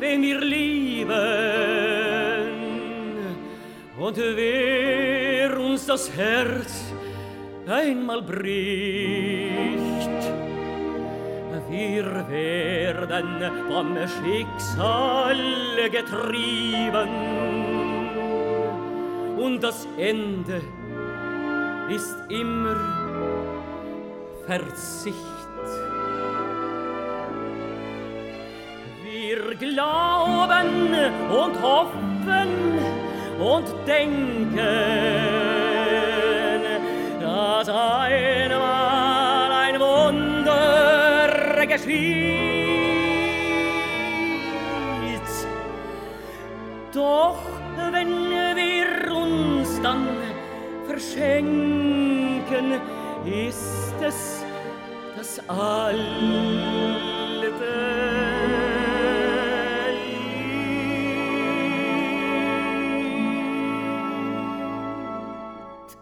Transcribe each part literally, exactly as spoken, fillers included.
wenn wir lieben, und wer uns das Herz einmal bricht, wir werden vom Schicksal getrieben, und das Ende ist immer Verzicht. Wir glauben und hoffen und denken, dass einmal ein Wunder geschieht. Doch wenn wir uns dann verschenken, ist es das alte Lied.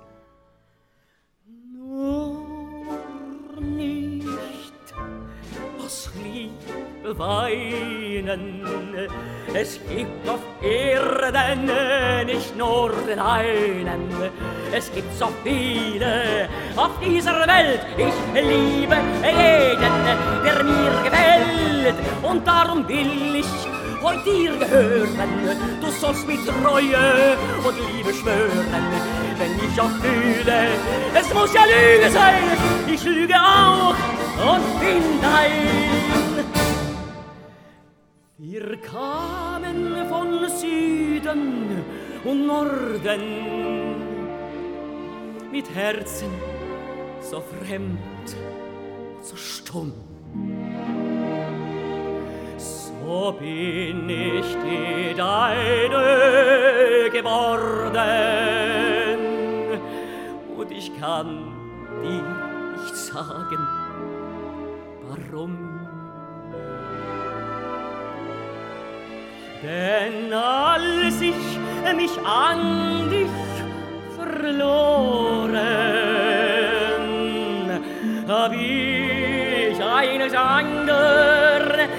Nur nicht aus Liebe weinen, es gibt auf Erden nicht nur den einen, es gibt so viele auf dieser Welt. Ich liebe jeden, der mir gefällt, und darum will ich heute dir gehören. Du sollst mit Treue und Liebe schwören, wenn ich auch fühle, es muss ja Lüge sein. Ich lüge auch und bin dein. Wir kamen von Süden und Norden mit Herzen so fremd, so stumm. So bin ich die deine geworden, und ich kann dir nicht sagen, warum. Denn als ich mich an dich verloren, hab ich eines anderen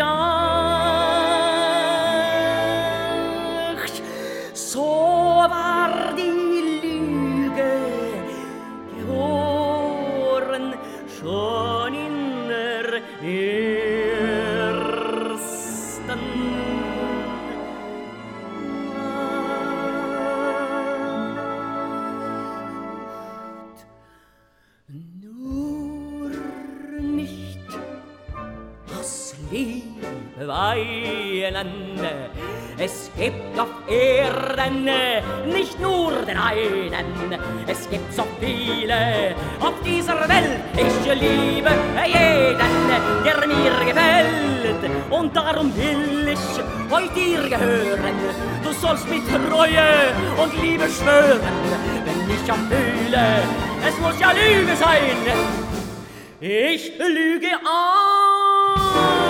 gedacht. So war die Lüge geboren, schon in der ersten weinen. Es gibt auf Erden nicht nur den einen, es gibt so viele auf dieser Welt. Ich liebe jeden, der mir gefällt, und darum will ich heute dir gehören. Du sollst mit Treue und Liebe schwören, wenn ich auch fühle, es muss ja Lüge sein. Ich lüge auch